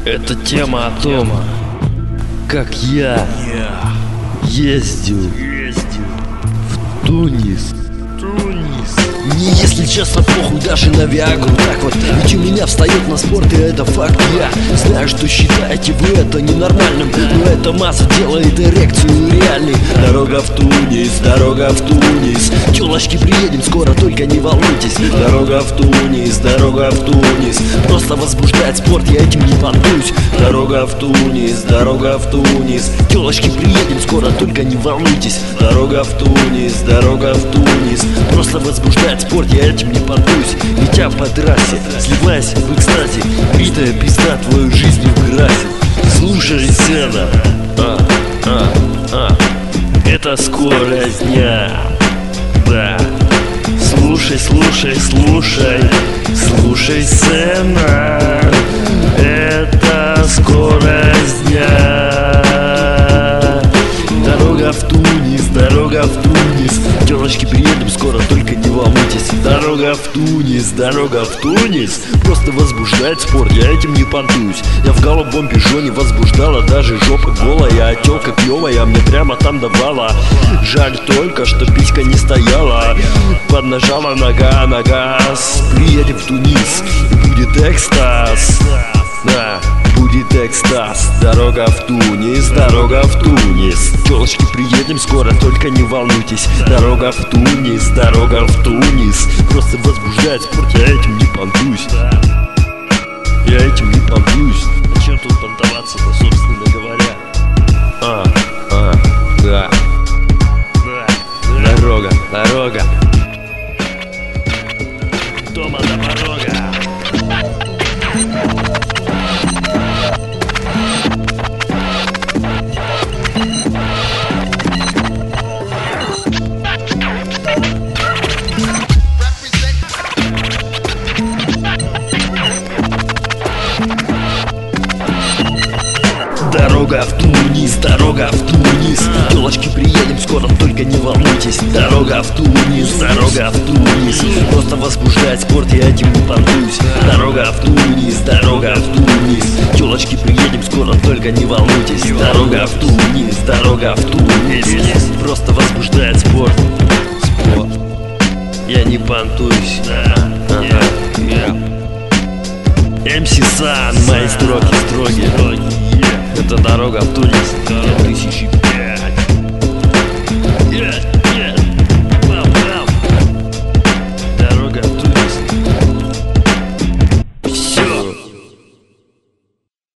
Это тема о том, как я ездил в Тунис. Мне, если честно, похуй даже на Виагру. Так вот, ведь у меня встает на спорт, и это факт. Я знаю, что считаете вы это ненормальным, но эта масса делает эрекцию реальной. Дорога в Тунис, дорога в Тунис. Тёлочки, приедем скоро, только не волнуйтесь. Дорога в Тунис, дорога в Тунис. Просто возбуждает спорт, я этим не понтуюсь. Дорога в Тунис, дорога в Тунис. Тёлочки, приедем скоро, только не волнуйтесь. Дорога в Тунис, дорога в Тунис. Просто возбуждает спорт, я этим не понтуюсь. Летя по трассе, сливаясь в экстазе, битая пизда твою жизнь украсит. Слушай, сцена, это скорость дня. Да, слушай, слушай, слушай, слушай, сцена, это скорость дня. Дорога в Тунис, дорога в Тунис. Девочки, приедем скоро, только не волнуйтесь. Дорога в Тунис, дорога в Тунис. Просто возбуждает спорт, я этим не понтуюсь. Я в голубом пижоне возбуждала, даже жопа голая. А тёлка клёвая мне прямо там давала. Жаль только, что писька не стояла. Поднажала нога на газ. Приедем в Тунис, и будет экстаз. Да, будет экстаз. Дорога в Тунис, дорога в Тунис. Тёлочки, приедем скоро, только не волнуйтесь. Дорога в Тунис, дорога в Тунис. Просто возбуждает спорт, я этим не понтуюсь. Я этим не понтуюсь. А чё тут понтоваться-то, собственно говоря? Да. Дорога, дорога. Дома до порога. Дорога в Тунис, дорога в Тунис. Тёлочки, приедем скоро, только не волнуйтесь. Дорога в Тунис, дорога в Тунис. Просто возбуждает спорт, я этим не понтуюсь. Дорога в Тунис, дорога в Тунис. Тёлочки, приедем скоро, только не волнуйтесь. Дорога в Тунис, дорога в Тунис. Просто возбуждает спорт. Я не понтуюсь. МС Сан, мои строки строгие. Это дорога в Тунис 2005.